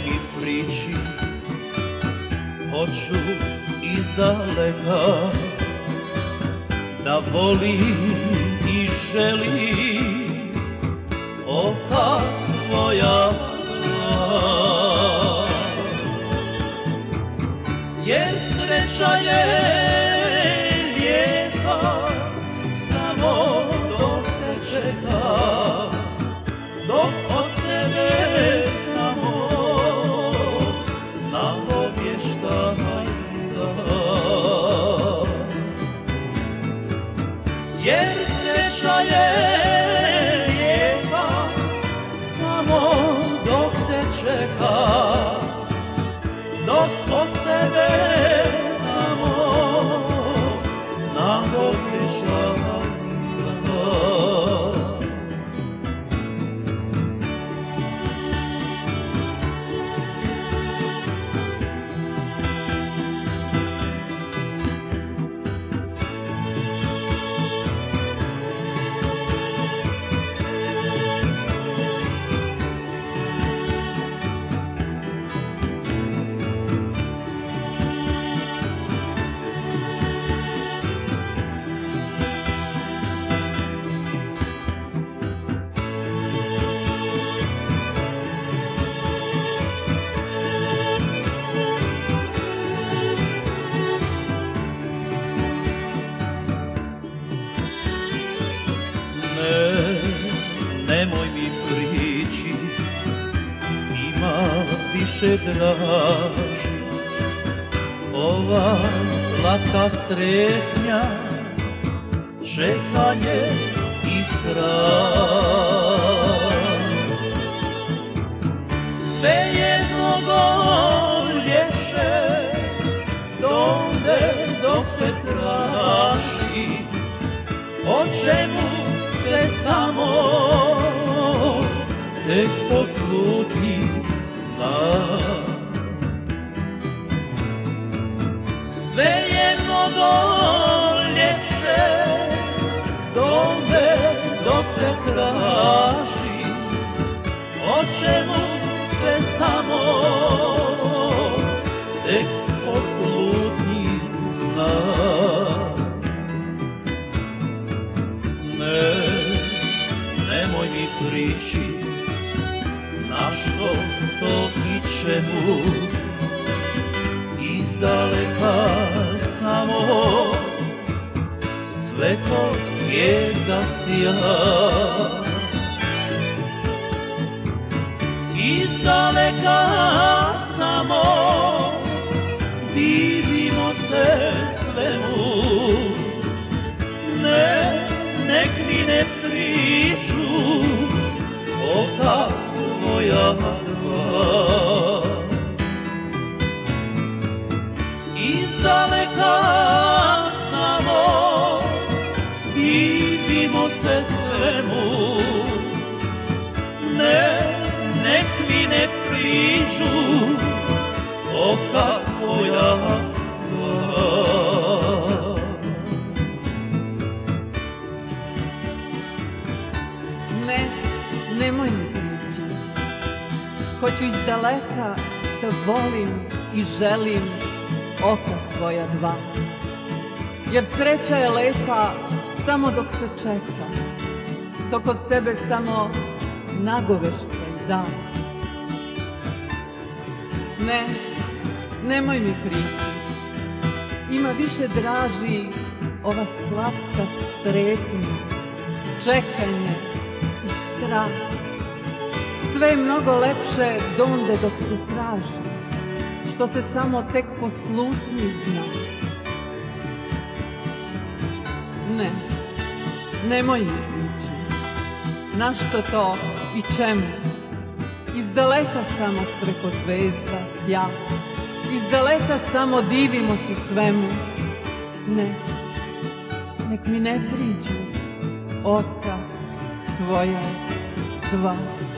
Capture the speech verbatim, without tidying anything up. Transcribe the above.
mi priči, hoću izdaleka da volim i želim oka tvoja dva. Jer sreća je lijepa samo dok se čeka, dok od sebe samo nagovještaj da. Jer sreća je lijepa samo dok se čeka, dok od sebe samo nagovještaj da. Nemoj mi prići, ima više draži ova slatka strepnja, čekanje i strah. Sve je mnogo ljepše donde dok se traži, o čemu se samo tek posluti zna. Sve je mnogo ljepše donde dok se traži, o čemu se samo tek posluti zna. Nemoj mi prići, na što to i čemu, izdaleka samo sve ko zvijezda sja. Izdaleka samo divimo se svemu, ne, nek mi ne priđu oka tvoja dva. Izdaleka samo divimo se svemu, ne, nek mi ne priđu oka tvoja dva. Ne, nemoj mi prići, hoću izdaleka da volim i želim oka tvoja dva. Jer sreća je lepa samo dok se čeka, dok od sebe samo nagoveštaj da. Ne, nemoj mi prići, ima više draži ova slatka strepnja, čekanje i strah. Sve je mnogo lepše donde dok se traži, što se samo tek po slutnji zna. Ne, nemoj mi prići, na što to i čemu? Izdaleka samo sreko zvezda sja, izdaleka samo divimo se svemu. Ne, nek mi ne priđu oka tvoja dva.